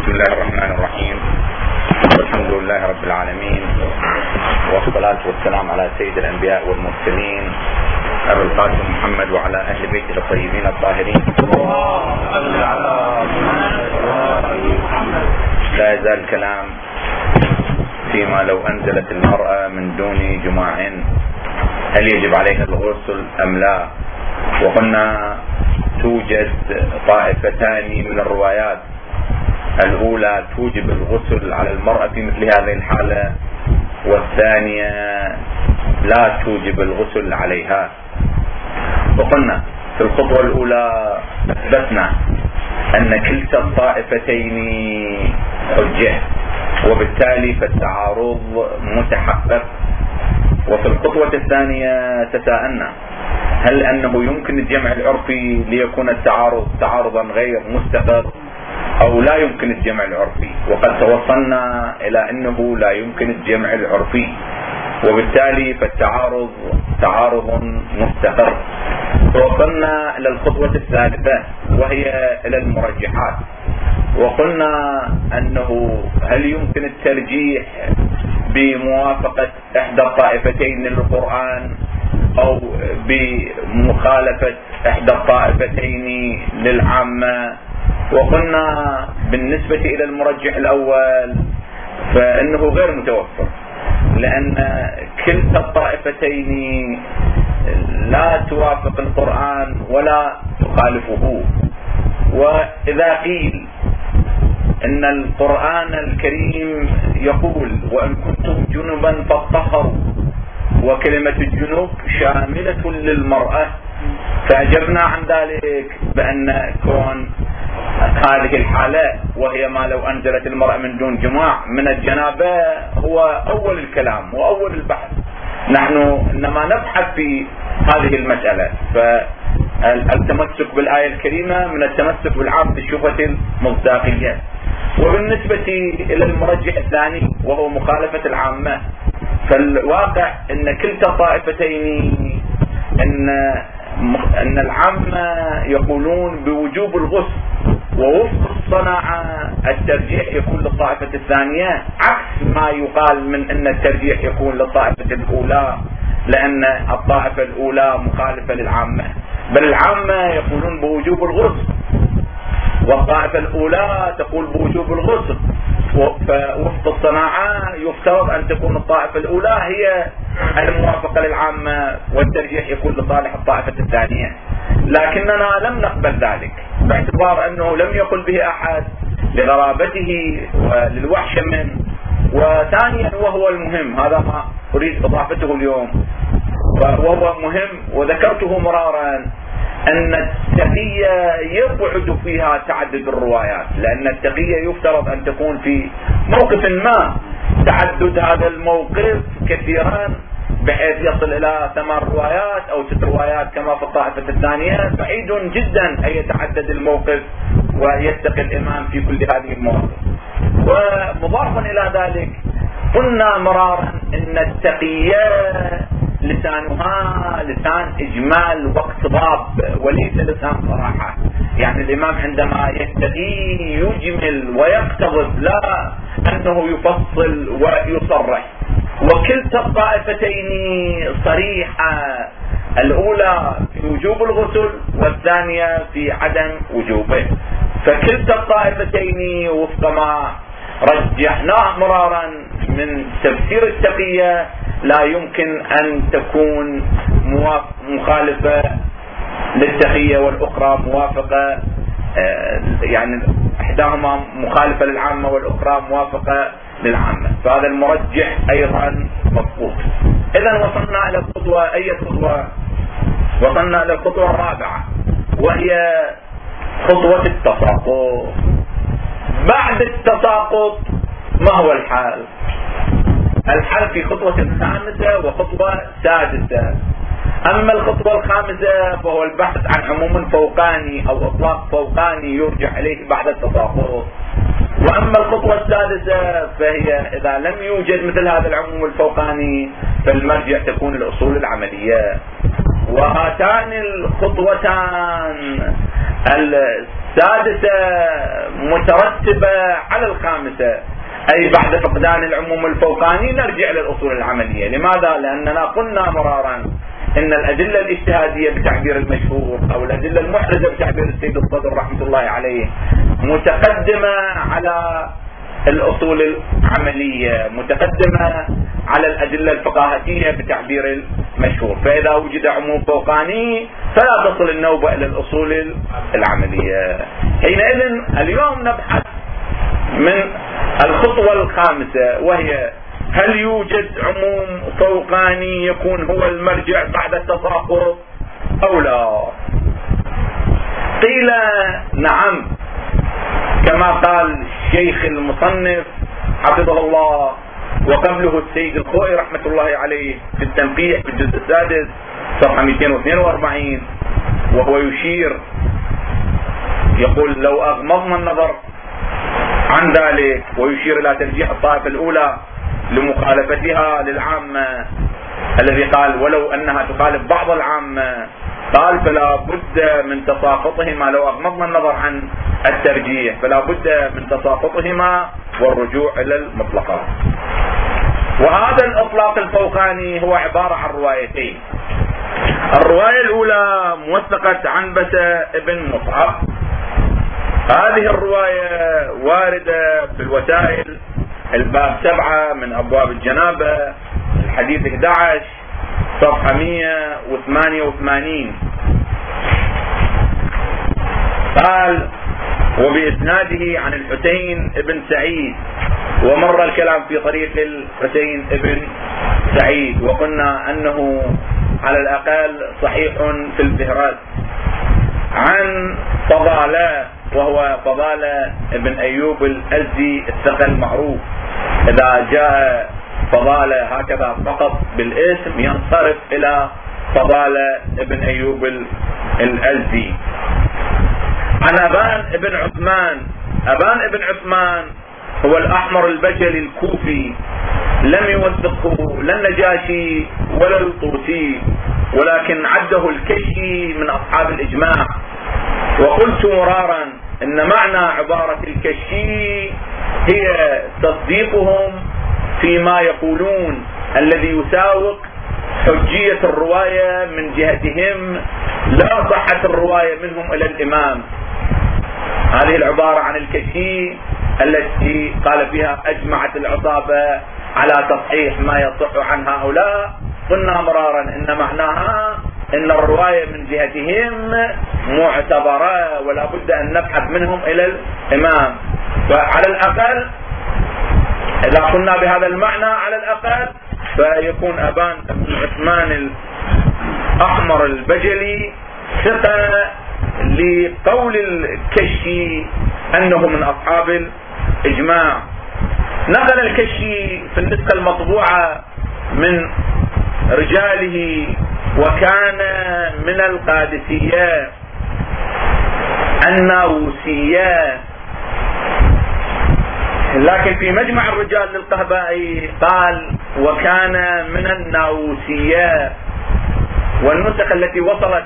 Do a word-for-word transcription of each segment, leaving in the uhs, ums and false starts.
بسم الله الرحمن الرحيم. الحمد لله رب العالمين، والصلاة والسلام على سيد الأنبياء والمرسلين أبي القاسم محمد وعلى أهل بيته الطيبين الطاهرين. لا يزال الكلام فيما لو أنزلت المرأة من دون جماع هل يجب عليها الغسل أم لا؟ وقلنا توجد طائفتان من الروايات، الأولى توجب الغسل على المرأة في مثل هذه الحالة، والثانية لا توجب الغسل عليها. وقلنا في الخطوة الأولى أثبتنا أن كلتا الطائفتين حجة، وبالتالي فالتعارض متحقق. وفي الخطوة الثانية تساءلنا هل أنه يمكن الجمع العرفي ليكون التعارض تعارضا غير مستقر أو لا يمكن الجمع العرفي، وقد توصلنا إلى أنه لا يمكن الجمع العرفي، وبالتالي فالتعارض تعارض مستقر. توصلنا إلى الخطوة الثالثة وهي إلى المرجحات، وقلنا أنه هل يمكن الترجيح بموافقة إحدى الطائفتين للقرآن أو بمخالفة إحدى الطائفتين للعامة. وقلنا بالنسبة إلى المرجح الأول فإنه غير متوفر، لأن كلتا الطائفتين لا توافق القرآن ولا تخالفه. وإذا قيل إن القرآن الكريم يقول وإن كنتم جنبا فاطهروا، وكلمة الجنوب شاملة للمرأة، فأجبنا عن ذلك بأن كون هذه الحالة وهي ما لو أنزلت المرأة من دون جماع من الجنابة هو أول الكلام وأول البحث، نحن إنما نبحث في هذه المسألة. فالتمسك بالآية الكريمة من التمسك بالعام بالشبهة المصداقية. وبالنسبة إلى المرجح الثاني وهو مخالفة العامة، فالواقع أن كلتا الطائفتين أن أن العامة يقولون بوجوب الغسل، ووفق الصناعة الترجيح يكون للطائفة الثانية، عكس ما يقال من أن الترجيح يكون للطائفة الأولى، لأن الطائفة الأولى مخالفة للعامة، بل العامة يقولون بوجوب الغسل والطائفة الأولى تقول بوجوب الغسل. فوفق الصناعة يفترض أن تكون الطائفة الأولى هي الموافقة للعامة والترجيح يكون لصالح الطائفة الثانية، لكننا لم نقبل ذلك باعتبار أنه لم يقل به أحد لغرابته وللوحشة منه. وثانيا وهو المهم، هذا ما أريد إضافته اليوم وهو مهم وذكرته مرارا، أن التقية يبعد فيها تعدد الروايات، لأن التقية يفترض أن تكون في موقف ما، تعدد هذا الموقف كثيرا بحيث يصل إلى ثمان روايات أو ست روايات كما في الطائفة الثانية، بعيد جدا أن يتعدد الموقف ويتقي الإمام في كل هذه المواقف. ومضافا إلى ذلك قلنا مرارا أن التقية لسانها لسان إجمال واقتضاب وليس لسان صراحة، يعني الإمام عندما يتقي يجمل ويقتضب، لا أنه يفصل ويصرح. وكلتا الطائفتين صريحة، الأولى في وجوب الغسل والثانية في عدم وجوبه. فكلتا الطائفتين وفق ما رجحناه مرارا من تفسير التقية لا يمكن أن تكون مخالفة للتقية والأخرى موافقة، يعني إحداهما مخالفة للعامة والأخرى موافقة للعامة، فهذا المرجح أيضا مفقود. إذن وصلنا إلى الخطوة، أي خطوة؟ وصلنا إلى الخطوة الرابعة وهي خطوة التساقط. بعد التساقط ما هو الحال؟ الحل في خطوة خامسة وخطوة سادسة. أما الخطوة الخامسة فهو البحث عن عموم فوقاني أو إطلاق فوقاني يرجع إليه بعد التساقط. وأما الخطوة السادسة فهي إذا لم يوجد مثل هذا العموم الفوقاني فالمرجع تكون الأصول العملية. وهاتان الخطوتان السادسة مترتبة على الخامسة، أي بعد فقدان العموم الفوقاني نرجع للأصول العملية. لماذا؟ لأننا قلنا مرارا إن الأدلة الاجتهادية بتعبير المشهور أو الأدلة المحرزة بتعبير السيد الصدر رحمة الله عليه متقدمة على الأصول العملية، متقدمة على الأدلة الفقاهية بتعبير المشهور. فإذا وجد عموم فوقاني فلا تصل النوبة إلى الأصول العملية. حينئذ اليوم نبحث من الخطوة الخامسة، وهي هل يوجد عموم فوقاني يكون هو المرجع بعد التساقط أو لا؟ قيل نعم، كما قال الشيخ المصنف حفظه الله وقبله السيد الخوئي رحمة الله عليه في التنقيح في الجزء السادس صفحة مئتين واثنين وأربعين، وهو يشير يقول لو أغمضنا النظر عن ذلك، ويشير إلى ترجيح الطائفة الأولى لمخالفتها للعامة الذي قال ولو أنها تخالف بعض العامة، قال فلا بد من تساقطهما. لو أغمضنا النظر عن الترجيح فلا بد من تساقطهما والرجوع إلى المطلقات. وهذا الإطلاق الفوقاني هو عبارة عن روايتين. الرواية الأولى موثقة عنبسة ابن مصعب. هذه الرواية واردة في الوسائل الباب سبعة من أبواب الجنابة، الحديث أحد عشر صفحة مئة وثمانية وثمانين. قال وبإسناده عن الحسين ابن سعيد، ومر الكلام في طريق الحسين ابن سعيد وقلنا أنه على الأقل صحيح في الفهرس، عن فضالة وهو فضالة ابن أيوب الأزدي الثقل المعروف. إذا جاء فضالة هكذا فقط بالاسم ينصرف إلى فضالة ابن أيوب الأزدي. عن أبان ابن عثمان. أبان ابن عثمان هو الأحمر البجلي الكوفي، لم يوثقه لا النجاشي ولا الطوسي، ولكن عده الكشي من أصحاب الإجماع. وقلت مرارا إن معنى عبارة الكشي هي تصديقهم فيما يقولون الذي يساوق حجية الرواية من جهتهم لا صحة الرواية منهم إلى الإمام. هذه العبارة عن الكشي التي قال فيها أجمعت العصابة على تصحيح ما يصح عن هؤلاء، قلنا مرارا إن معناها إن الرواية من جهتهم معتبرة ولا بد أن نبحث منهم إلى الإمام. فعلى الأقل إذا قلنا بهذا المعنى على الأقل فيكون أبان بن عثمان الأحمر البجلي ثقة لقول الكشي أنه من أصحاب الإجماع. نقل الكشي في النسخة المطبوعة من رجاله وكان من القادسية الناووسية، لكن في مجمع الرجال للقهبائي قال وكان من الناووسية. والنسخ التي وصلت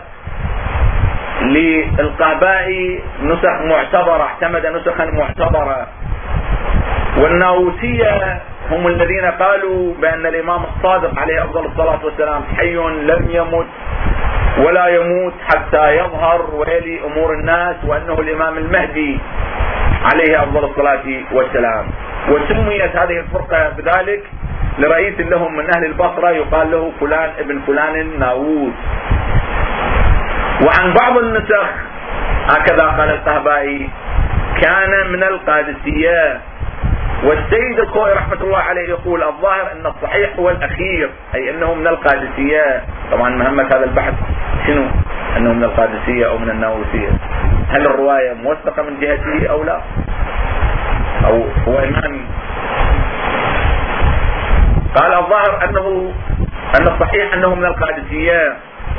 للقهبائي نسخ معتبرة، اعتمد نسخا معتبرة. والناووسية هم الذين قالوا بأن الإمام الصادق عليه أفضل الصلاة والسلام حي لم يمت ولا يموت حتى يظهر ويلي أمور الناس، وأنه الإمام المهدي عليه أفضل الصلاة والسلام. وسميت هذه الفرقة بذلك لرئيس لهم من أهل البصرة يقال له فلان ابن فلان الناووس. وعن بعض النسخ هكذا قال القهبائي كان من القادسية. والسيد الخوئي رحمة الله عليه يقول الظاهر أن الصحيح هو الأخير، أي أنه من القادسية. طبعا مهمة هذا البحث شنو؟ أنه من القادسية أو من الناووسية. هل الرواية موثقة من جهته أو لا؟ أو هو إمام؟ قال الظاهر أنه أن الصحيح أنه من القادسية،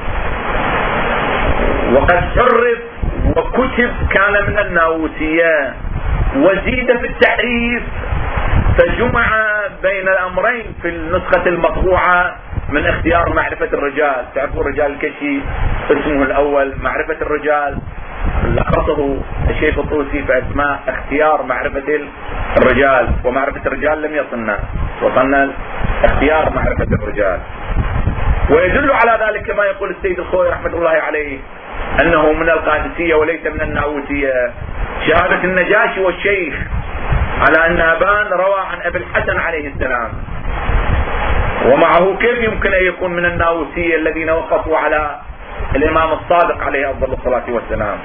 وقد حرف وكتب كان من الناووسية، وزيد في التحريف فجمع بين الأمرين في النسخة المطبوعة من اختيار معرفة الرجال. تعرفوا رجال الكشي اسمه الأول معرفة الرجال، لخصه الشيخ الطوسي في اسماء اختيار معرفة الرجال، ومعرفة الرجال لم يصلنا، وصلنا اختيار معرفة الرجال. ويدل على ذلك كما يقول السيد الخوئي رحمة الله عليه انه من القادسية وليس من الناووسية شهادة النجاشي والشيخ على ان ابان روى عن ابي الحسن عليه السلام، ومعه كيف يمكن ان يكون من الناووسية الذين وقفوا على الامام الصادق عليه افضل الصلاة والسلام؟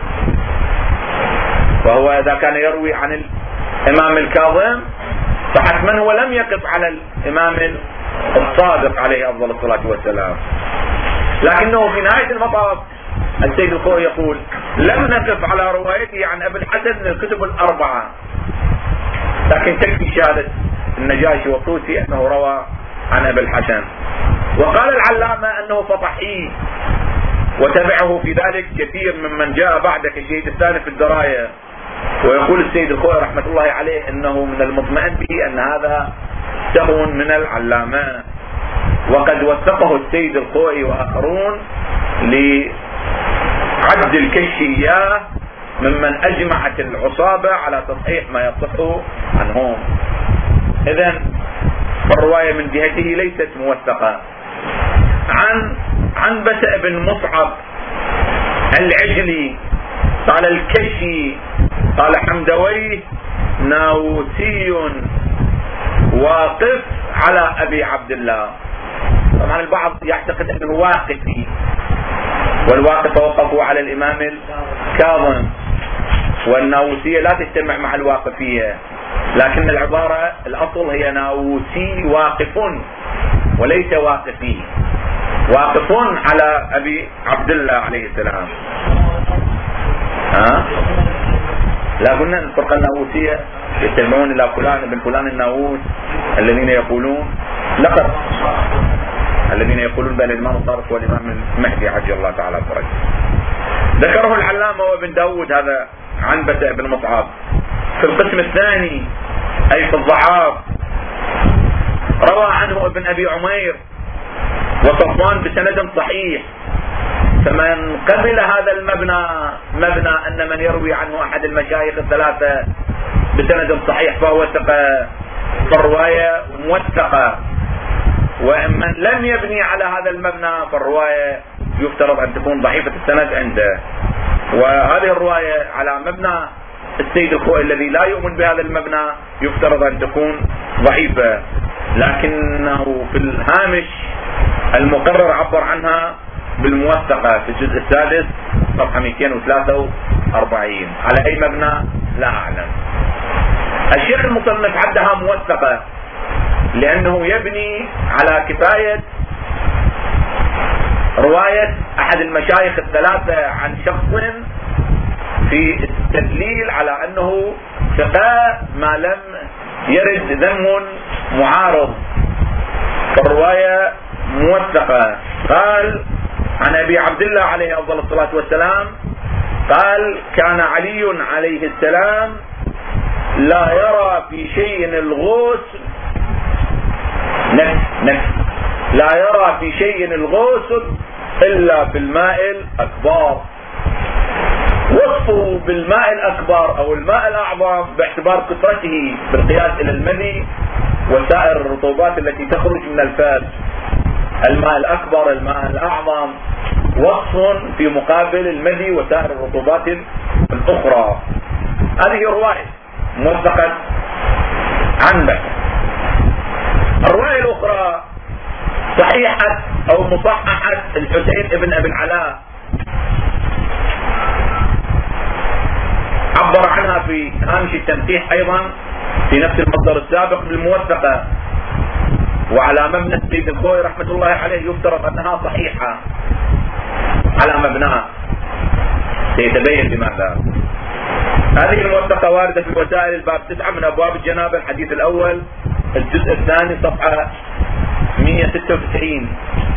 فهو اذا كان يروي عن الامام الكاظم فحتما هو لم يقف على الامام الصادق عليه افضل الصلاة والسلام. لكنه في نهاية المطاف السيد الخوئي يقول لم نقف على روايته عن ابي الحسن من الكتب الاربعة، لكن تكفي شهادة النجاشي والطوسي انه روى عن ابي الحسن. وقال العلامة انه فطحي، وتبعه في ذلك كثير ممن جاء بعد كالشهيد الثاني في الدراية. ويقول السيد الخوئي رحمة الله عليه انه من المطمئن به ان هذا سهو من العلامة، وقد وثقه السيد الخوئي واخرون لعد الكشي اياه ممن اجمعت العصابة على تصحيح ما يصح عنهم. اذن الرواية من جهته ليست موثقة. عن عنبسة بن مصعب العجلي قال الكشي قال حمدويه ناووسي واقف على ابي عبد الله. طبعا البعض يعتقد انه واقفي، والواقف وقفوا على الامام الكاظم، والناووسية لا تجتمع مع الواقفية، لكن العبارة الاصل هي ناووسي واقف وليس واقفي، واقف على ابي عبد الله عليه السلام. ها لا قلنا الفرقة الناووسية يتبعون الى فلان ابن فلان الناووس الذين يقولون لقد الذين يقولون بان الامام الصادق هو الامام المهدي عجل الله تعالى فرجه. ذكره العلامة وابن داود هذا عنبسة بن مصعب في القسم الثاني اي في الضعاف. روى عنه ابن ابي عمير وصفوان بسند صحيح، فمن قبل هذا المبنى مبنى ان من يروي عنه احد المشايخ الثلاثة بسند صحيح فهو ثقة، فالرواية موثقة. ومن لم يبني على هذا المبنى فالرواية يفترض ان تكون ضعيفة السند عنده. وهذه الرواية على مبنى السيد الخوئي الذي لا يؤمن بهذا المبنى يفترض ان تكون ضعيفة، لكنه في الهامش المقرر عبر عنها بالموثقة في الجزء السادس صفحة مئتين وثلاثة وأربعين. على اي مبنى لا اعلم. الشيخ المصنف عدها موثقة لانه يبني على كفاية رواية احد المشايخ الثلاثة عن شخص في التدليل على انه ثقة ما لم يرد ذم معارض، فالرواية موثقة. قال عن ابي عبد الله عليه افضل الصلاة والسلام قال كان علي عليه السلام لا يرى في شيء الغسل نفس نفس لا يرى في شيء الغسل الا في الماء الاكبر. وصفه بالماء الاكبر او الماء الاعظم باعتبار كثرته بالقياس الى المني وسائر الرطوبات التي تخرج من الفم. الماء الاكبر الماء الاعظم وصف في مقابل المني وسائر الرطوبات الاخرى. هذه رواية موثقة عن بحث. الرواية الاخرى صحيحة او مصححة الحسين ابن ابي العلاء، عبر عنها في هامش التنقيح ايضا في نفس المصدر السابق بالموثقة. وعلى مبنى السيد الخوئي رحمة الله عليه يفترض انها صحيحة على مبناها، سيتبين لماذا. هذه الموثقة واردة في وسائل الباب تسعة من ابواب الجنابة الحديث الاول الجزء الثاني صفحة مئة وستة وتسعين.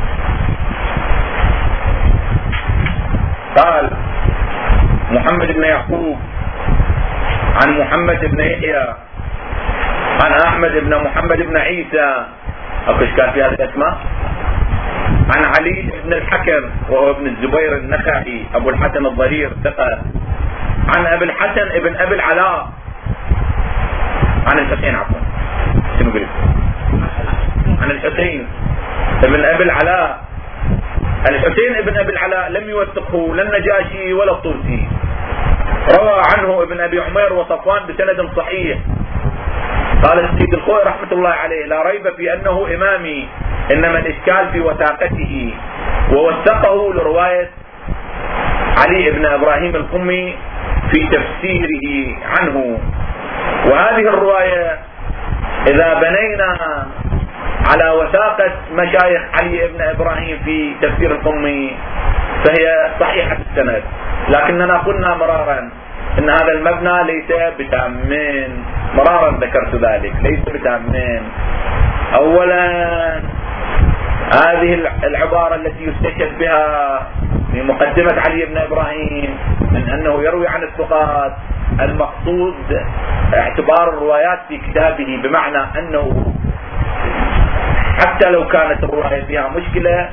قال محمد بن يعقوب عن محمد بن يحيى عن احمد بن محمد بن عيسى، اكو اشكال في هذه الاسماء، عن علي بن الحكم وهو ابن الزبير النخعي ابو الحسن الظهير ثقة، عن ابي الحسن ابن ابي العلاء عن الحسين عفوا شنو قلت عن الحسين ابن ابي العلاء. الحسين ابن ابي العلاء لم يوثقه لا النجاشي ولا الطوسي. روى عنه ابن ابي عمير وصفوان بسند صحيح. قال السيد الخوئي رحمة الله عليه: لا ريب في انه امامي، انما الاشكال في وثاقته. ووثقه لرواية علي بن ابراهيم القمي في تفسيره عنه. وهذه الرواية اذا بنينا على وثاقة مشايخ علي بن ابراهيم في تفسير القمي فهي صحيحة السند، لكننا قلنا مرارا ان هذا المبنى ليس بتامين. مرارا ذكرت ذلك، ليس بتامين. اولا هذه العبارة التي يستشهد بها في مقدمة علي بن ابراهيم من انه يروي عن الثقات، المقصود اعتبار الروايات في كتابه، بمعنى انه حتى لو كانت الرواية فيها مشكلة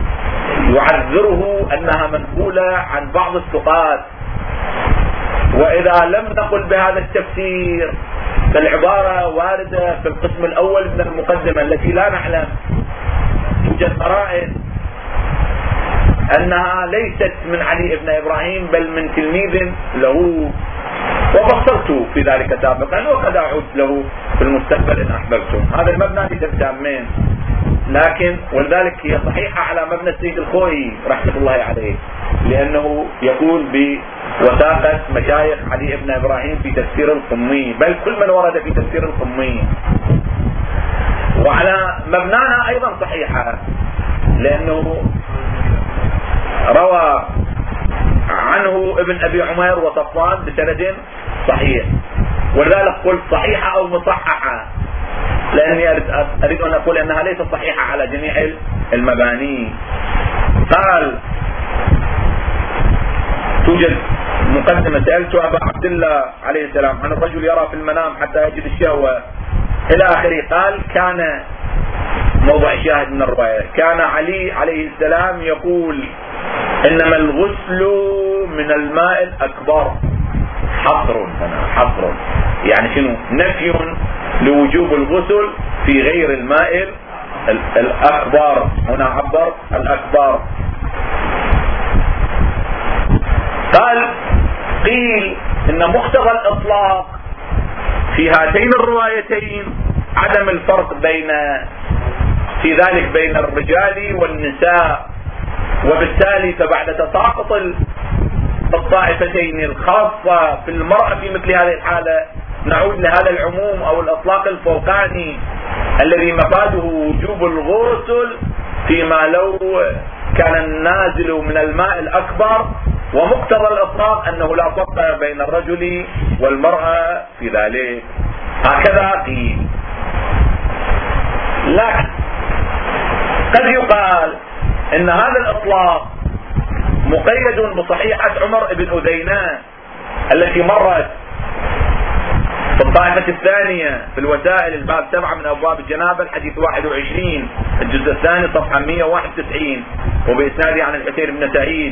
يعذره انها منقولة عن بعض الثقات. واذا لم نقل بهذا التفسير فالعبارة واردة في القسم الاول من المقدمة التي لا نعلم، توجد قرائن انها ليست من علي بن ابراهيم بل من تلميذ له، وفصلت في ذلك سابقا وقد اعود له في المستقبل ان احببتم. هذا المبنى ليس بتامين، لكن ولذلك هي صحيحة على مبنى السيد الخوئي رحمة الله عليه، لأنه يقول بوثاقة مشايخ علي بن إبراهيم في تفسير القمي، بل كل من ورد في تفسير القمي. وعلى مبنانا أيضا صحيحة، لأنه روى عنه ابن أبي عمير وصفوان بسند صحيح. ولذلك قلت صحيحة أو مصححة، لأني أريد أن أقول أنها ليست صحيحة على جميع المباني. قال: توجد مقدمة: سألت أبا عبد الله عليه السلام عن الرجل يرى في المنام حتى يجد الشهوة إلى آخره. قال: كان موضع الشاهد من الرواية، كان علي عليه السلام يقول: إنما الغسل من الماء الأكبر. حصر حصر يعني شنو؟ نفي لوجوب الغسل في غير الماء الأكبر. هنا عبر الأكبر. قال: قيل إن مقتضى الإطلاق في هاتين الروايتين عدم الفرق بين في ذلك بين الرجال والنساء، وبالتالي فبعد تساقط الطائفتين الخاصة في المرأة في مثل هذه الحالة نعود لهذا العموم أو الإطلاق الفوقاني الذي مفاده وجوب الغسل فيما لو كان النازل من الماء الأكبر، ومقتضى الإطلاق أنه لا فرق بين الرجل والمرأة في ذلك. هكذا قيل. لكن قد يقال إن هذا الإطلاق مقيد بصحيحة عمر بن أذينان التي مرت في الطائفة الثانية في الوسائل الباب سبعة من أبواب الجنابة الحديث واحد وعشرين الجزء الثاني صفحة مئة وواحد وتسعين، وبإسناده عن الحسين بن سعيد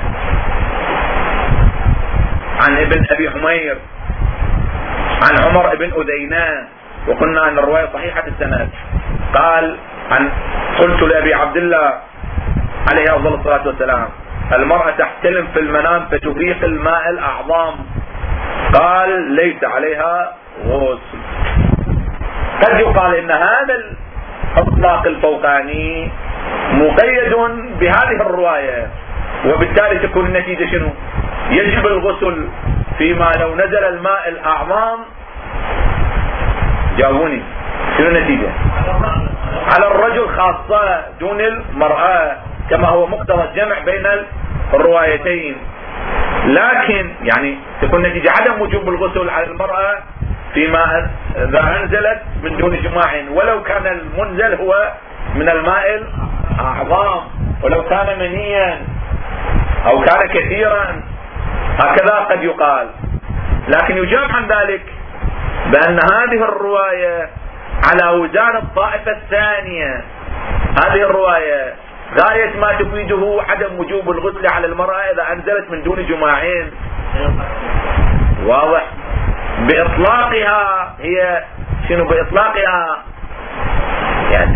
عن ابن أبي حمير عن عمر بن أذينان، وقلنا أن الرواية صحيحة السند. قال: عن قلت لأبي عبد الله عليه أفضل الصلاة والسلام: المرأة تحتلم في المنام فتريق الماء الأعظام. قال: ليس عليها غسل. قد يقال إن هذا الإطلاق الفوقاني مقيد بهذه الرواية، وبالتالي تكون النتيجة شنو؟ يجب الغسل فيما لو نزل الماء الأعظام. جاوبوني، شنو النتيجة؟ على الرجل خاصة دون المرأة، كما هو مقتضى الجمع بين الروايتين. لكن يعني تكون نتيجة عدم وجوب الغسل على المرأة فيما إذا أنزلت من دون جماع، ولو كان المنزل هو من الماء الأعظام، ولو كان منيا أو كان كثيرا، هكذا قد يقال. لكن يجاب عن ذلك بأن هذه الرواية على وزان الطائفة الثانية. هذه الرواية غاية ما تفيده عدم وجوب الغسل على المرأة إذا أنزلت من دون جماعين. واضح. بإطلاقها هي شنو؟ بإطلاقها يعني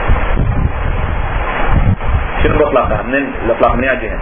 شنو بإطلاقها؟ من الإطلاق من جهة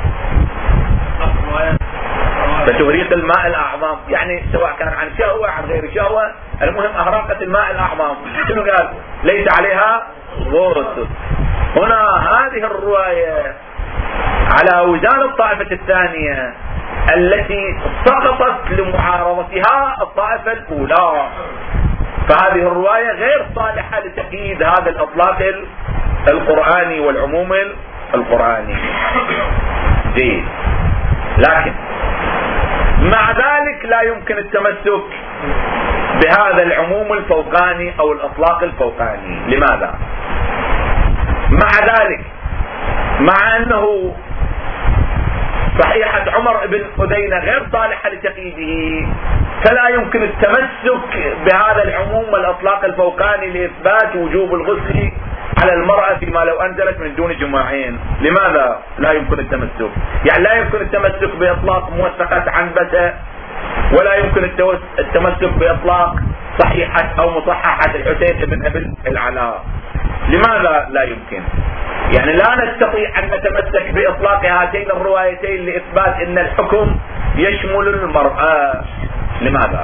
فتهريق الماء الأعظم، يعني سواء كان عن شهوة عن غير شهوة، المهم أهراقة الماء الأعظم. شنو قال؟ ليس عليها غسل. هنا هذه الرواية على وزان الطائفة الثانية التي سقطت لمعارضتها الطائفة الأولى، فهذه الرواية غير صالحة لتقييد هذا الإطلاق القرآني والعموم القرآني. جيد. لكن مع ذلك لا يمكن التمسك بهذا العموم الفوقاني أو الإطلاق الفوقاني. لماذا؟ مع ذلك مع أنه صحيحة عمر بن أذينة غير صالحة لتقييده، فلا يمكن التمسك بهذا العموم والإطلاق الفوقاني لإثبات وجوب الغسل على المرأة فيما لو أنزلت من دون جماعين. لماذا لا يمكن التمسك؟ يعني لا يمكن التمسك بإطلاق موثقة عنبسة، ولا يمكن التمسك بإطلاق صحيحة أو مصححة الحسين بن أبي العلاء. لماذا لا يمكن؟ يعني لا نستطيع أن نتمسك بإطلاق هاتين الروايتين لإثبات أن الحكم يشمل المرأة. لماذا؟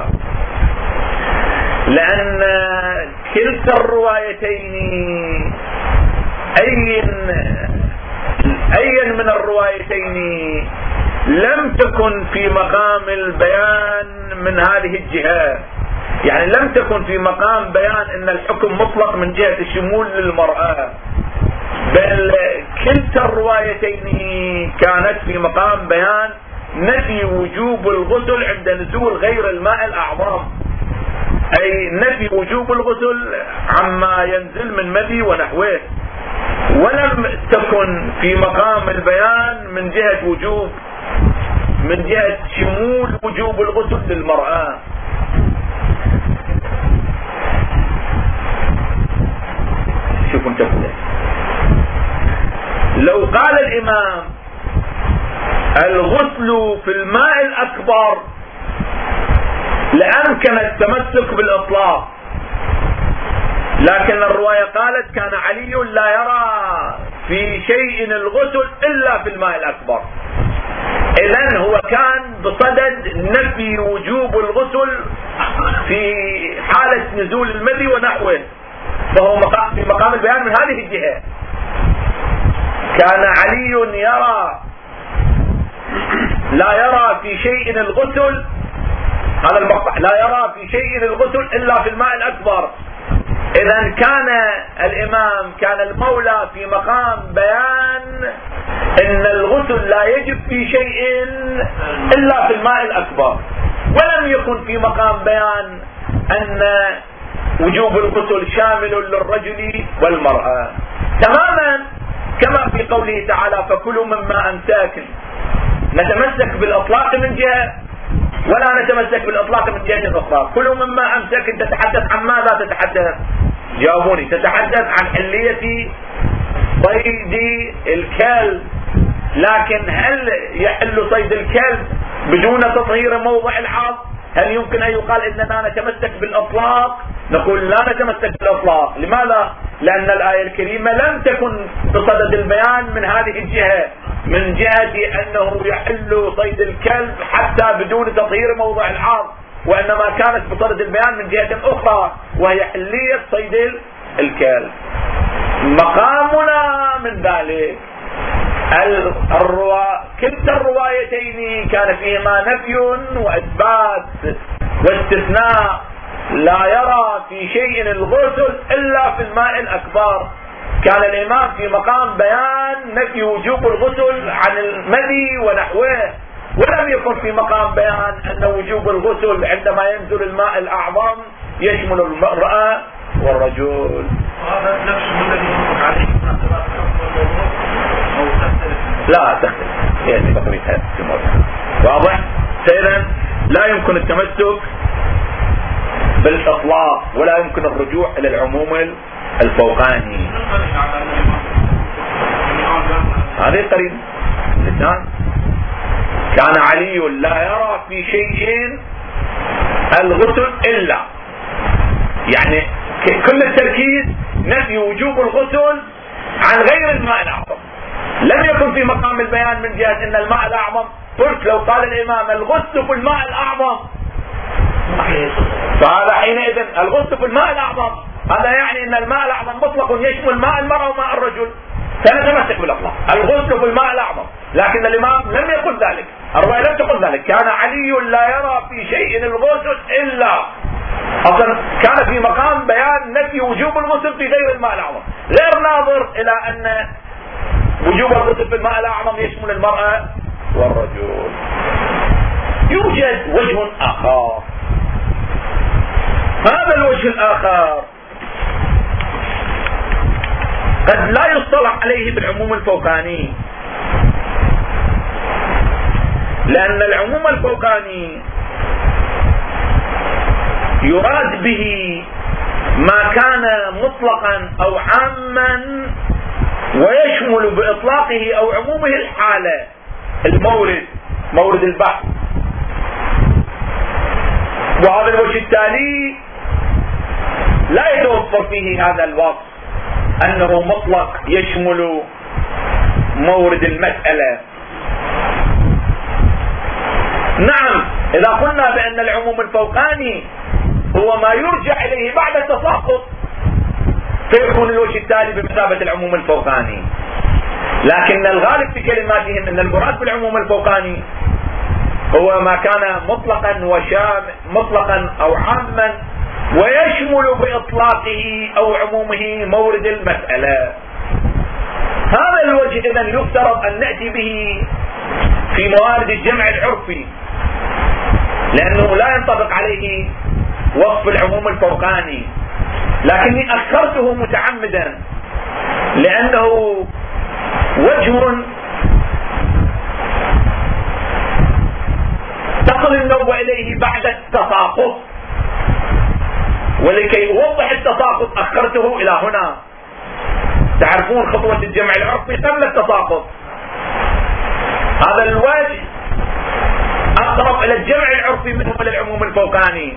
لأن كلتا الروايتين أي أي من الروايتين لم تكن في مقام البيان من هذه الجهة، يعني لم تكن في مقام بيان أن الحكم مطلق من جهة الشمول للمرأة، بل كلتا الروايتين كانت في مقام بيان نفي وجوب الغسل عند نزول غير الماء الأعظم، أي نفي وجوب الغسل عما ينزل من مذي ونحوه، ولم تكن في مقام البيان من جهة وجوب من جهة شمول وجوب الغسل للمرأة. شوفوا انتبهوا، لو قال الإمام الغسل في الماء الأكبر لأمكن التمسك بالإطلاق، لكن الرواية قالت كان علي لا يرى في شيء الغسل إلا في الماء الأكبر، إذن هو كان بصدد نفي وجوب الغسل في حالة نزول المذي ونحوه، فهو في مقام البيان من هذه الجهة. كان علي يرى لا يرى في شيء الغسل، هذا المقطع، لا يرى في شيء الغسل إلا في الماء الأكبر، إذن كان الإمام كان المولى في مقام بيان أن الغسل لا يجب في شيء إلا في الماء الأكبر، ولم يكن في مقام بيان أن وجوب الغسل شامل للرجل والمرأة، تماما كما في قوله تعالى فكلوا مما أمساكن. نتمسك بالإطلاق من جهة ولا نتمسك بالإطلاق من جهة أخرى. كلوا مما أمساكن تتحدث عن ماذا تتحدث؟ جاوبوني. تتحدث عن حلية صيد الكلب، لكن هل يحل صيد الكلب بدون تطهير موضع الحظ؟ هل يمكن أن يقال إننا نتمسك بالإطلاق؟ نقول لا نتمسك بالإطلاق. لماذا؟ لأن الآية الكريمة لم تكن بصدد البيان من هذه الجهة، من جهة أنه يحل صيد الكلب حتى بدون تطهير موضع الحظ، وإنما كانت بصدد البيان من جهة أخرى وهي حلية صيد الكلب. مقامنا من ذلك الروا... كلتا الروايتين كان فيهما نفي وإثبات واستثناء. لا يرى في شيء الغسل إلا في الماء الأكبر، كان الإمام في مقام بيان نفي وجوب الغسل عن المذي ونحوه، ولم يكن في مقام بيان أن وجوب الغسل عندما ينزل الماء الأعظم يشمل المرأة والرجل. هذا نفس الذي ينطق عليه لا تختلف، يعني بقية في الموضوع واضح. فإذا لا يمكن التمسك بالإطلاق ولا يمكن الرجوع إلى العموم الفوقاني. هذه قريب الاثنان. كان علي لا يرى في شيء الغسل إلا، يعني كل التركيز نفي وجوب الغسل عن غير الماء الأعظم. لم يكن في مقام البيان من جهة أن الماء الأعظم. قلت لو قال الإمام الغسل في الماء الأعظم فهذا حينئذ الغسل في الماء الأعظم هذا يعني أن الماء الأعظم مطلق يشمل ماء المرأة وماء الرجل، فنتمسك بالأطلاق الغسل في الماء الأعظم. لكن الإمام لم يقل ذلك، الرواية لم تقل ذلك. كان علي لا يرى في شيء الغسل إلا، أصلا كان في مقام بيان نفي وجوب الغسل في غير الماء الأعظم، غير ناظر إلى أن وجوب الغسل في الماء الأعظم يشمل المرأة والرجل. يوجد وجه آخر، هذا الوجه الآخر قد لا يصطلح عليه بالعموم الفوقاني، لأن العموم الفوقاني يراد به ما كان مطلقا أو عاما ويشمل بإطلاقه أو عمومه الحالة، المورد، مورد البحث. وهذا الوجه التالي لا يتوفر فيه هذا الوصف أنه مطلق يشمل مورد المسألة. نعم، إذا قلنا بأن العموم الفوقاني هو ما يرجع إليه بعد التساقط فيكون الوجه التالي بمثابة العموم الفوقاني، لكن الغالب في كلماتهم أن المراد بالعموم الفوقاني هو ما كان مطلقا وشام مطلقا أو عاما ويشمل بإطلاقه أو عمومه مورد المسألة. هذا الوجه إذن يفترض أن نأتي به في موارد الجمع العرفي، لأنه لا ينطبق عليه وصف العموم الفوقاني، لكني أخرته متعمدا لأنه وجه تصل النوبة إليه بعد التساقط، ولكي أوضح التساقط أخرته إلى هنا. تعرفون خطوة الجمع العرفي قبل التساقط، هذا الوجه أقرب إلى الجمع العرفي منه إلى العموم الفوقاني،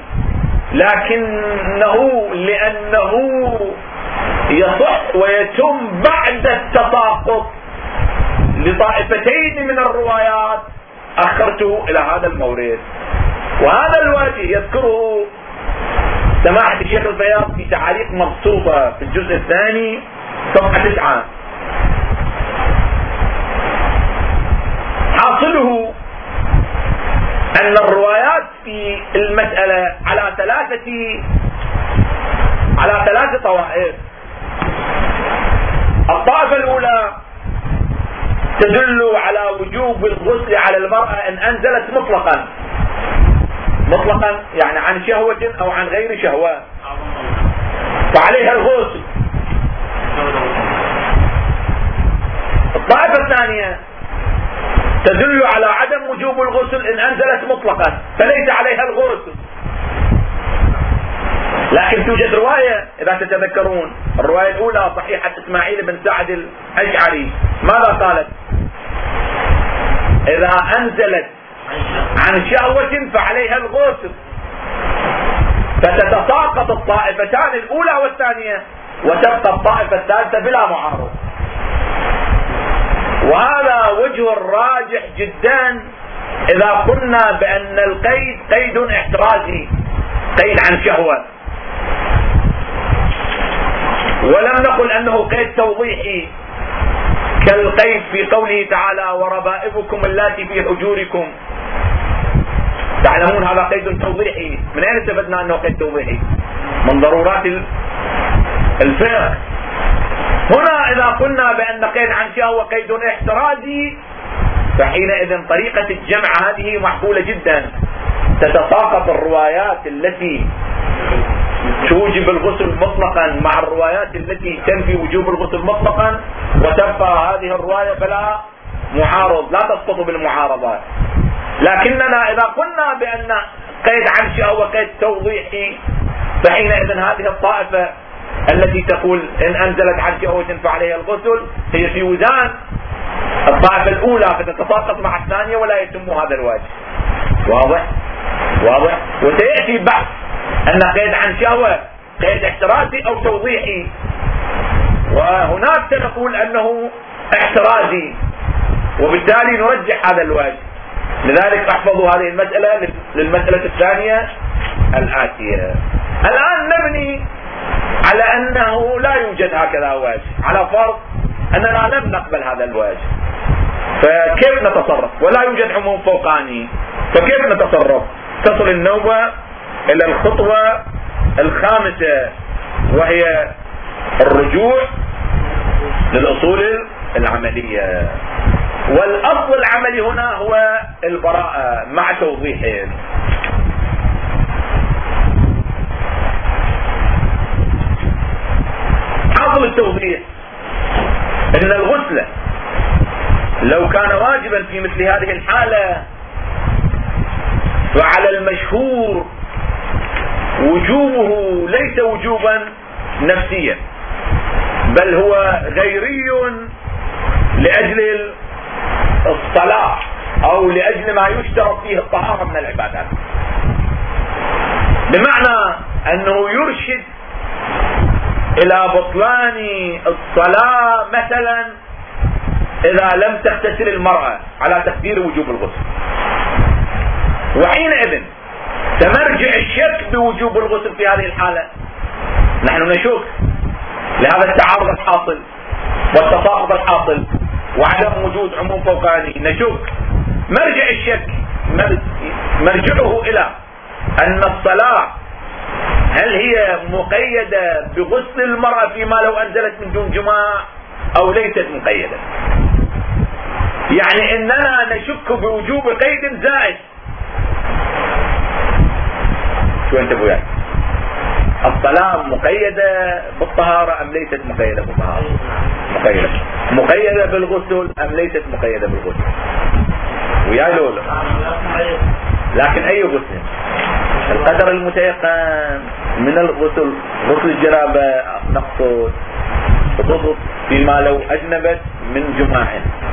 لكنه لأنه يصح ويتم بعد التساقط لطائفتين من الروايات أخرته إلى هذا المورد. وهذا الوجه يذكره سماحة الشيخ البياض في تعاليق مبسوطة في الجزء الثاني صفحة تسعة. حاصله أن الروايات في المسألة على ثلاثة على ثلاث طوائف. الطائفة الأولى تدل على وجوب الغسل على المرأة إن أنزلت مطلقا، مطلقا يعني عن شهوة أو عن غير شهوة فعليها الغسل. الطائفة الثانية تدل على عدم وجوب الغسل إن أنزلت مطلقا فليس عليها الغسل. لكن توجد رواية إذا تتذكرون، الرواية الأولى صحيحة إسماعيل بن سعد الأشعري، ماذا قالت؟ إذا أنزلت عن شهوة فعليها الغسل، فتتساقط الطائفتان الأولى والثانية وتبقى الطائفة الثالثة بلا معارض. وهذا وجه راجح جدا إذا قلنا بأن القيد قيد احترازي، قيد عن شهوة، ولم نقل أنه قيد توضيحي كالقيد في قوله تعالى وربائبكم اللاتي في حجوركم. تعلمون هذا قيد توضيحي، من أين استفدنا أنه قيد توضيحي؟ من ضرورات الفقه. هنا إذا قلنا بأن قيد عن شهوة قيد احترازي فحينئذ طريقة الجمع هذه معقولة جدا، تتساقط الروايات التي توجب الغسل مطلقا مع الروايات التي تنفي وجوب الغسل مطلقا، وتبقى هذه الرواية بلا معارض، لا تسقط بالمعارضات. لكننا إذا قلنا بأن قيد عن شهوة قيد توضيحي فحينئذ هذه الطائفة التي تقول إن أنزلت عن شهوة فعليها الغسل هي في وزان الطائفة الأولى فتتساقط مع الثانية ولا يتم هذا الواجب. واضح؟ واضح؟ وسيأتي بحث أن قيد عن شهوة قيد احترازي أو توضيحي، وهناك سنقول أنه احترازي، وبالتالي نرجح هذا الوجه. لذلك احفظوا هذه المسألة للمسألة الثانية الآتية. الآن نبني على أنه لا يوجد هكذا وجه، على فرض أننا لم نقبل هذا الوجه، فكيف نتصرف؟ ولا يوجد عموم فوقاني، فكيف نتصرف؟ تصل النوبة إلى الخطوة الخامسة، وهي الرجوع للأصول العملية. والأصل العملي هنا هو البراءة مع توضيح. أصل التوضيح إن الغسل لو كان واجبا في مثل هذه الحالة فعلى المشهور وجوبه ليس وجوبا نفسيا، بل هو غيري لأجل الصلاة أو لأجل ما يشترط فيه الطهارة من العبادات، بمعنى أنه يرشد إلى بطلان الصلاة مثلا إذا لم تغتسل المرأة على تقدير وجوب الغسل، وحينئذ تمرجع الشك بوجوب الغسل في هذه الحالة. نحن نشك لهذا التعارض الحاصل والتساقط الحاصل وعدم وجود عموم فوقاني، نشك مرجع الشك مرجعه إلى أن الصلاة هل هي مقيدة بغسل المرأة فيما لو أنزلت من دون جماع أو ليست مقيدة. يعني إننا نشك بوجوب قيد زائد. شو أنت بوياي؟ الصلاة مقيدة بالطهارة أم ليست مقيدة بالطهارة؟ مقيدة. مقيدة بالغسل أم ليست مقيدة بالغسل؟ وياي لولا؟ لكن أي غسل؟ القدر المتيقن من الغسل، غسل الجنابة نقصد خصوصا فيما لو أجنبت من جماع.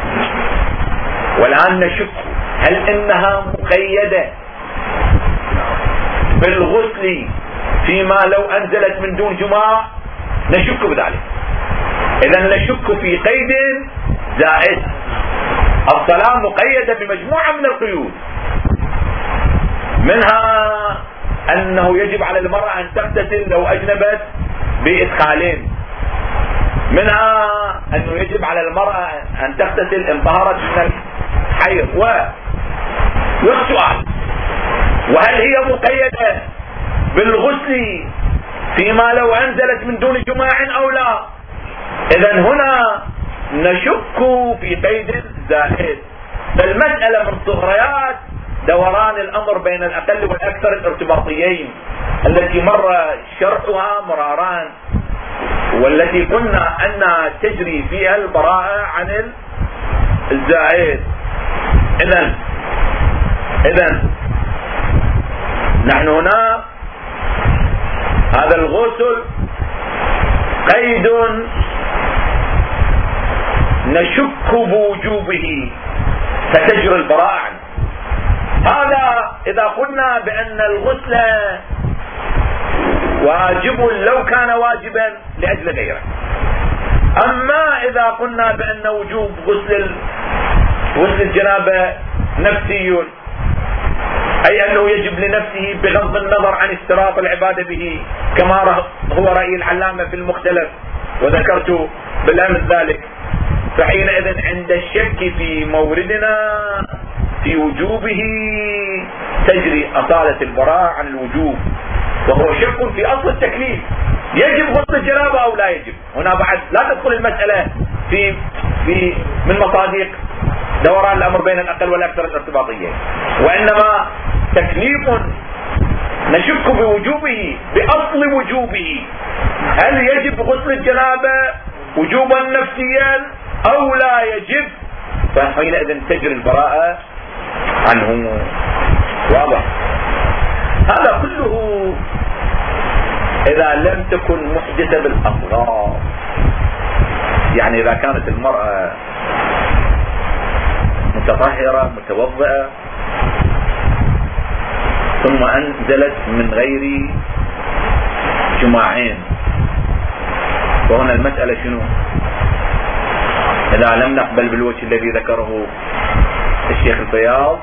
والآن نشك هل إنها مقيدة بالغسل فيما لو أنزلت من دون جماع؟ نشك بذلك. إذن نشك في قيد زائد. الصلاة مقيدة بمجموعة من القيود، منها أنه يجب على المرأة أن تغتسل لو أجنبت بإدخالين، منها أنه يجب على المرأة أن تغتسل إن طهرت من الحيض. والسؤال وهل هي مقيدة بالغسل فيما لو أنزلت من دون جماع أو لا؟ إذن هنا نشك في قيد زائد. فالمسألة من صغريات دوران الأمر بين الأقل والأكثر الارتباطيين التي مر شرحها مراران، والتي قلنا أنها تجري فيها البراءة عن الزائد. إذن إذن نحن هنا هذا الغسل قيد نشك بوجوبه فتجري البراءة عنه. هذا إذا قلنا بأن الغسل واجب لو كان واجبا لأجل غيره. أما إذا قلنا بأن وجوب غسل غسل الجنابة نفسي، أي أنه يجب لنفسه بغض النظر عن اشتراط العبادة به، كما هو رأي العلامة في المختلف وذكرت بالأمس ذلك، فحينئذ عند الشك في موردنا في وجوبه تجري أصالة البراءة عن الوجوب، وهو شك في أصل التكليف، يجب غسل الجنابة أو لا يجب. هنا بعد لا تدخل المسألة في في من مصادق دوران الأمر بين الأقل والأكثر الارتباطيين، وإنما تكليف نشك بوجوبه بأصل وجوبه، هل يجب غسل الجنابة وجوبا نفسيا أو لا يجب؟ فحينئذ تجري البراءة عنه. واضح؟ هذا كله إذا لم تكن محدثة بالأصغار، يعني إذا كانت المرأة متطهرة متوضئة ثم أنزلت من غير جماعين، وهنا المسألة شنو؟ إذا لم نقبل بالوجه الذي ذكره الشيخ الفياض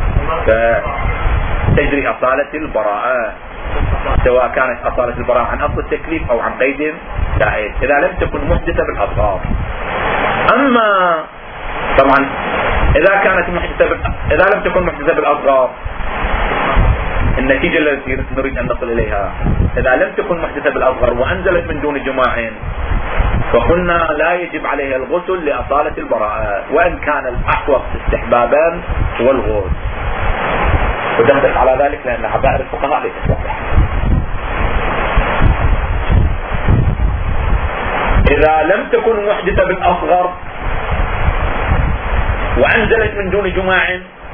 فتجري أصالة البراءة، سواء كانت أصالة البراءة عن أصل التكليف أو عن قيد زائد، إذا لم تكن محدثة بالأصغار. أما طبعا إذا كانت محدثة بال... إذا لم تكن محدثة بالأصغار، النتيجة التي نريد أن نصل إليها إذا لم تكن محدثة بالأصغر وأنزلت من دون جماع، فقلنا لا يجب عليها الغسل لأصالة البراءة، وإن كان الأحوط استحبابا هو الغسل، ودلت على ذلك لأن عبائر الفقهاء ليست واضحة. إذا لم تكن محدثة بالأصغر وأنزلت من دون جماع،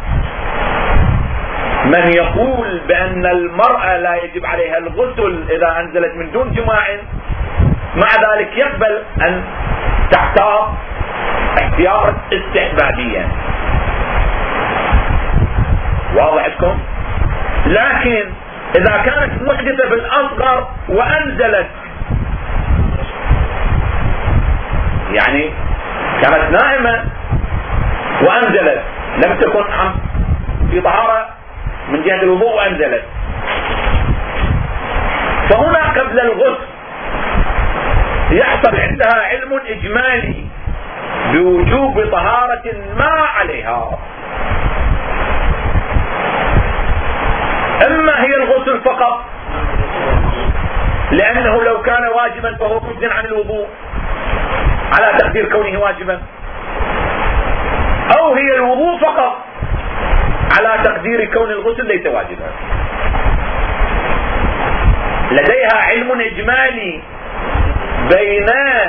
من يقول بأن المرأة لا يجب عليها الغسل إذا أنزلت من دون جماع، مع ذلك يقبل أن تحتاط احتياطا استحبابيا. واضح لكم؟ لكن إذا كانت محدثة بالأصغر وأنزلت، يعني كانت نائمة وأنزلت، لم تكن في طهارة من جهة الوضوء وأنزلت، فهنا قبل الغسل يحصل عندها علم إجمالي بوجوب طهارة ما عليها، إما هي الغسل فقط لأنه لو كان واجبا فهو مجزٍ عن الوضوء على تقدير كونه واجبا، أو هي الوضوء فقط على تقدير كون الغسل ليس واجبا. لديها علم إجمالي بين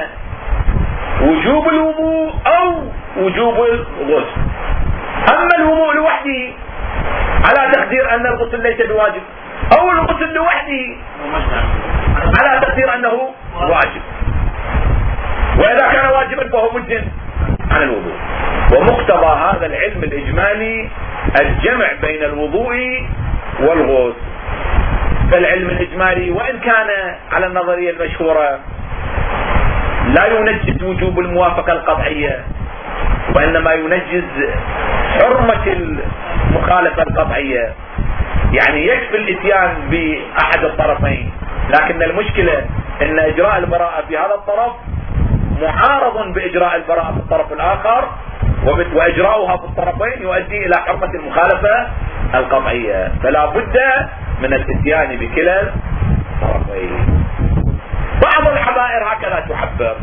وجوب الوضوء أو وجوب الغسل. أما الوضوء لوحده على تقدير أن الغسل ليس بواجب، أو الغسل لوحده على تقدير أنه واجب، وإذا كان واجبا فهو مجزٍ عن الوضوء. ومقتضى هذا العلم الإجمالي الجمع بين الوضوء والغسل. فالعلم الإجمالي وإن كان على النظرية المشهورة لا ينجز وجوب الموافقة القطعية، وإنما ينجز حرمة المخالفة القطعية، يعني يكفي الاتيان بأحد الطرفين، لكن المشكلة أن إجراء البراءة في هذا الطرف معارض بإجراء البراءة في الطرف الآخر، وإجراؤها في الطرفين يؤدي إلى حرمة المخالفة القطعية، فلا بد من الاتيان بكلا الطرفين. بعض الحبائر هكذا تعبر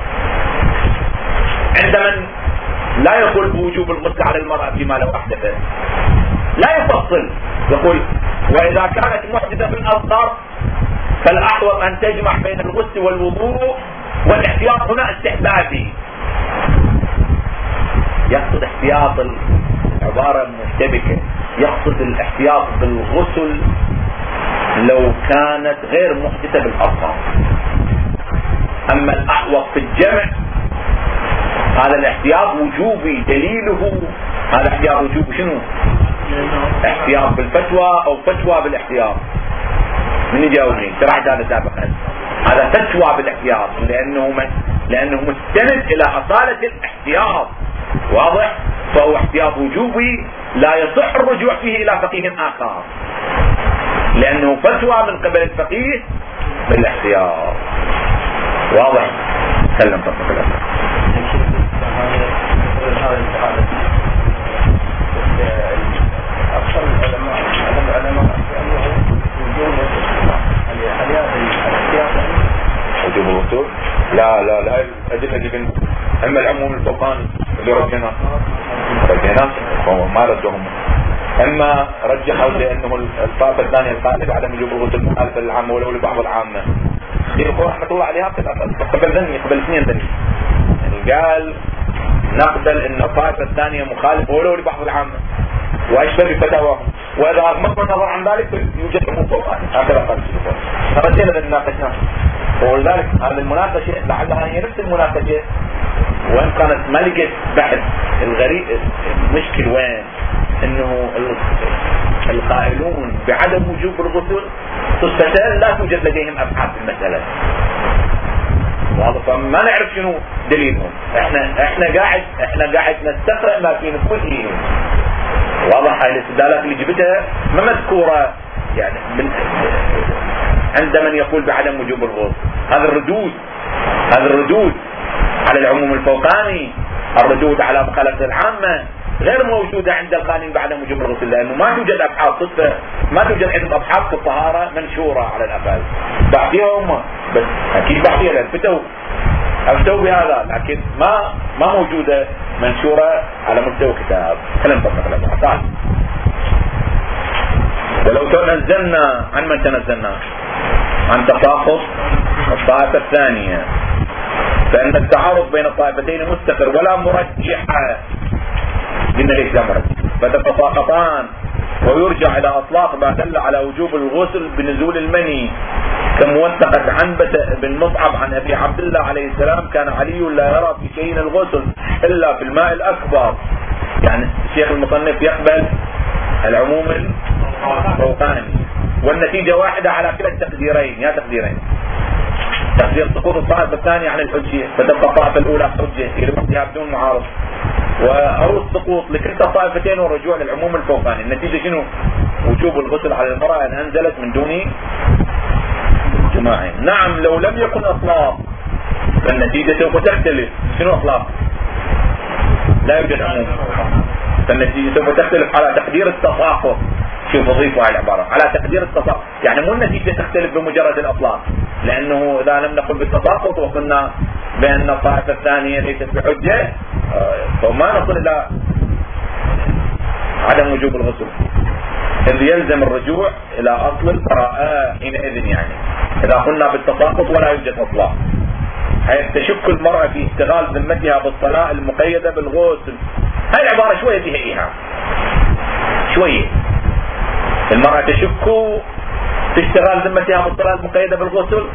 عندما لا يقول بوجوب الغسل على المرأة فيما لو أحدثت، لا يفصل، يقول وإذا كانت محدثة بالأصغر فالأحوط أن تجمع بين الغسل والوضوء، والاحتياط هنا استحبابي. يقصد احتياط العبارة مشتبكة، يقصد الاحتياط بالغسل لو كانت غير محدثة بالأصغر. أما الأحوط في الجمع هذا الاحتياط وجوبي، دليله هذا احتياط وجوبي شنو؟ احتياط بالفتوى أو فتوى بالاحتياط. من يجاوبني؟ شرحت هذا سابقا. هذا فتوى بالاحتياط لأنه من لأنه مستند إلى أصالة الاحتياط، واضح؟ فهو احتياط وجوبي لا يصح الرجوع فيه إلى فقيه آخر، لأنه فتوى من قبل الفقيه بالاحتياط. واضح؟ سلم تطبق الأمر. أكثر العلماء العلماء وجوب الوصول لا لا لا الأدلة اللي بين أما العموم الفوقاني اللي رجنا رجنا ما ردهم، أما رجحوا لأنه الطائفة الثانية القائلة بعدم وجوب الغسل مخالفة للعامة ولو لبعض العامة. يقول رحمة الله عليها قبل ذني قبل اثنين ذني، يعني قال نقبل أن الطائفة الثانية مخالفة ولو لبعض العامة وأشبه بفتاواهم، وإذا أغمضنا النظر عن ذلك يوجد عموم فوقاني، هكذا قال الشيخ. فرجينا للناقشنا، ولذلك هذه المناقشة لعلها هي نفس المناقشة وإن كانت ما لقيت بحث. الغريب المشكل وين؟ انه القائلون بعدم وجوب الغسل طفتان لا توجد لديهم ابحاث في المسألة، فما نعرف شنو دليلهم. احنا احنا قاعد احنا قاعد نستقرأ ما في نفوسهم. واضح هاي الاستدلالات اللي جبتها ما مذكورة يعني من عند من يقول بعدم وجوب الغسل. هذا الردود هذا الردود على العموم الفوقاني، الردود على مخالفة العامة غير موجودة عند القائلين بعدم وجوب الغسل، لأنه ما توجد أبحاث صدفة، ما توجد عندهم أبحاث في الطهارة منشورة على الأقل. بعضيها هم بس أكيد بعضيها لأن فتوا أفتوا بهذا، لكن ما ما موجودة منشورة على مستوى كتاب. خلينا نطبق الأبحاث. ولو تنزلنا عن من تنزلنا عن تفاقد الطائفة الثانية، فإن التعارض بين الطائفتين مستقر ولا مرجحة. قلنا ليش لا مرجح؟ فتتساقطان ويرجع إلى أطلاق ما دل على وجوب الغسل بنزول المني، كموثقة عنبة بن مصعب عن أبي عبد الله عليه السلام كان علي لا يرى في شيء الغسل إلا في الماء الأكبر. يعني الشيخ المصنف يقبل العموم الفوقاني، والنتيجة واحدة على كلا التقديرين. يا تقديرين: تقدير سقوط الطائفة الثانية عن الحجية فتبقى الطائفة الأولى حجة إلى وحدها بدون معارض، أو السقوط لكلتا الطائفتين والرجوع للعموم الفوقاني. النتيجة شنو؟ وجوب الغسل على المرأة أن أنزلت من دون جماع. نعم لو لم يكن أطلاق فالنتيجة سوف تختلف. شنو أطلاق؟ لا يوجد عموم، فالنتيجة سوف تختلف على تقدير التساقط. شوف أضيفوا على العبارة على تقدير التساقط، يعني مو النتيجة تختلف بمجرد الأطلاق، لأنه إذا لم نقل بالتساقط وقلنا بأن الطائفة الثانية ليست بحجة فما نصل إلى عدم وجوب الغسل، إذ يلزم الرجوع إلى أصل البراءة حينئذ. يعني إذا قلنا بالتساقط ولا يوجد إطلاق، حيث تشك المرأة في اشتغال ذمتها بالصلاة المقيدة بالغسل. هاي العبارة شوية فيها إيهام شوية. المرأة تشك في اشتغال ذمتها بالصلاة المقيدة بالغسل،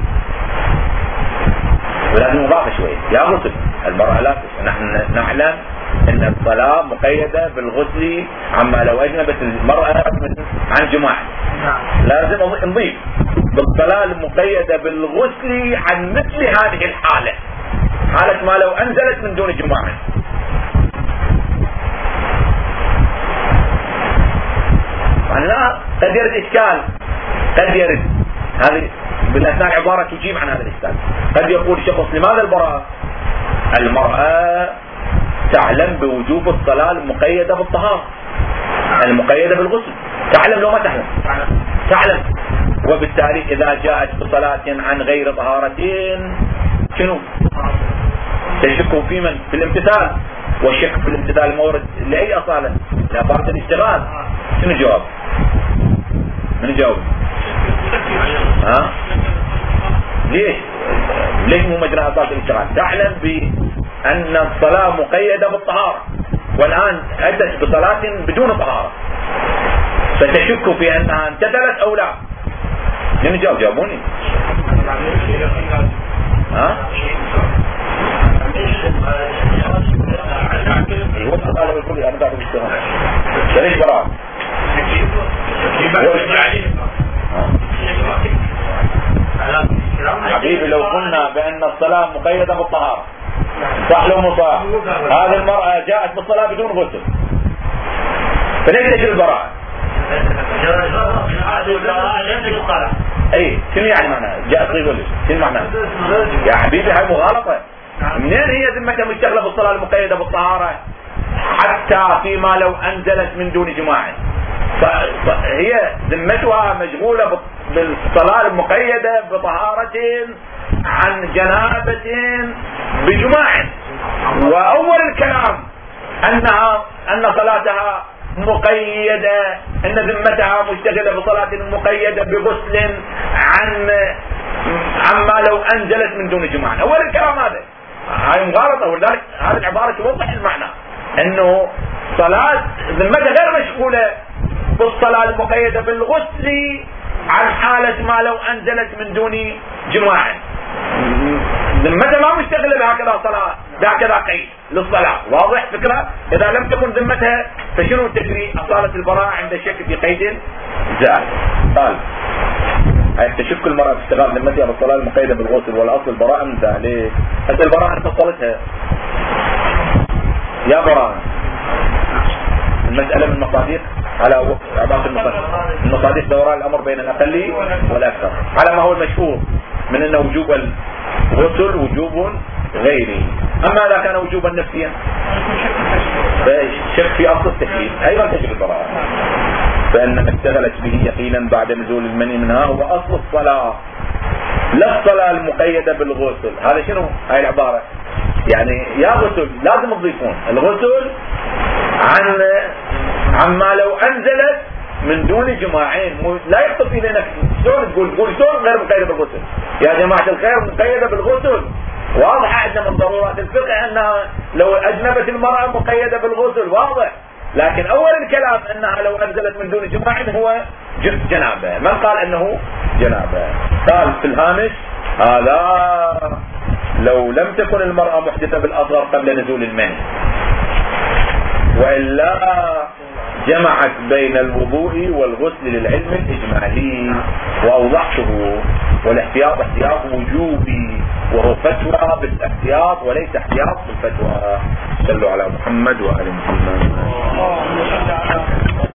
ولازم نضاف شوية يا غسل. المرأة لا، نحن نعلم ان الصلاة مقيدة بالغسل عما لو اجنبت المرأة عن جماع. لازم نضيف بالصلاة المقيدة بالغسل عن مثل هذه الحالة، حالة ما لو انزلت من دون جماع. لا قد يرد اشكال، قد يرد هذه بالاثناء عبارة تجيب عن هذا الاشكال. قد يقول شخص لماذا البراءة؟ المرأة تعلم بوجوب الصلاة المقيدة بالطهارة المقيدة بالغسل، تعلم لو ما تعلم تعلم، وبالتالي إذا جاءت بصلاة عن غير طهارتين شنو؟ تشك في من؟ في الامتثال، والشك في الامتثال مورد لأي أصالة؟ لأصالة الاشتغال. شنو الجواب؟ من جاوب؟ ها؟ ليش؟ ليش مو مجرى أصالة الاشتغال؟ تعلم بأن الصلاة مقيدة بالطهارة، والآن أتت بصلاة بدون طهارة، فتشك في أنها امتثلت أو لا. من جاوب؟ جاوبوني. ها؟ الوقت قال بكل أنا بعد الاشتغال ليش براء؟ حبيبي لو قلنا بأن الصلاة مقيدة بالطهارة صح لو مو صح؟ هذه المرأة جاءت بالصلاة بدون غسل، فليش ليش البراءة؟ اي شنو يعني معناها؟ جاءت غسل شنو معناها؟ يا حبيبي هاي مغالطة. منين هي ذمتها مشتغلة بالصلاة المقيدة بالطهارة حتى فيما لو أنزلت من دون جماع؟ فهي ذمتها مشغولة بالصلاة المقيدة بطهارة عن جنابة بجماع، وأول الكلام أنها أن صلاتها مقيدة، أن ذمتها مشتغلة بصلاة مقيدة بغسل عن عما لو أنزلت من دون جماع. أول الكلام هذا هاي مغالطة، ولذلك هذه العبارة توضح المعنى أنه صلاة ذمتها غير مشغولة بالصلاة المقيدة بالغسل عن حالة ما لو أنزلت من دون جماع. ذمتها ما مشتغلة بهكذا صلاة بهكذا قيد للصلاة. واضح فكرة؟ إذا لم تكن ذمتها فشنو تدري أصالة البراءة عند شك في قيد زائد. قال هاي تشك المرأة في اشتغال ذمتها بالصلاة المقيدة بالغسل والأصل البراءة من ذلك. حتى البراءة أنت فصلتها يا براءة المسألة من مصادق على عبارة المصادق المصادق دوران الأمر بين الأقل والأكثر على ما هو المشهور من أنه وجوب الغسل وجوب غيري. أما إذا كان وجوبا نفسيا فشك في أصل التكليف أيضا تجب البراءة، فإن ما اشتغلت به يقينا بعد نزول المني منها هو أصل الصلاة لا الصلاة المقيدة بالغسل. هذا شنو هاي العبارة؟ يعني يا غسل لازم تضيفون الغسل عن عما لو أنزلت من دون جماعين، لا يقتضي لنا شلون تقول تقول شلون غير مقيدة بالغسل يا جماعة الخير مقيدة بالغسل. واضح عندنا من ضرورات الفقه أنها لو أجنبت المرأة مقيدة بالغسل واضح، لكن أول الكلام أنها لو أنزلت من دون جماع هو جنابة. من قال أنه جنابة؟ قال في الهامش هذا لو لم تكن المرأة محدثة بالأصغر قبل نزول المني، وإلا جمعت بين الوضوء والغسل للعلم الإجمالي وأوضحته، والاحتياط احتياط وجوبي وهو فتوى بالاحتياط وليس احتياط بالفتوى. صلوا على محمد وآل محمد.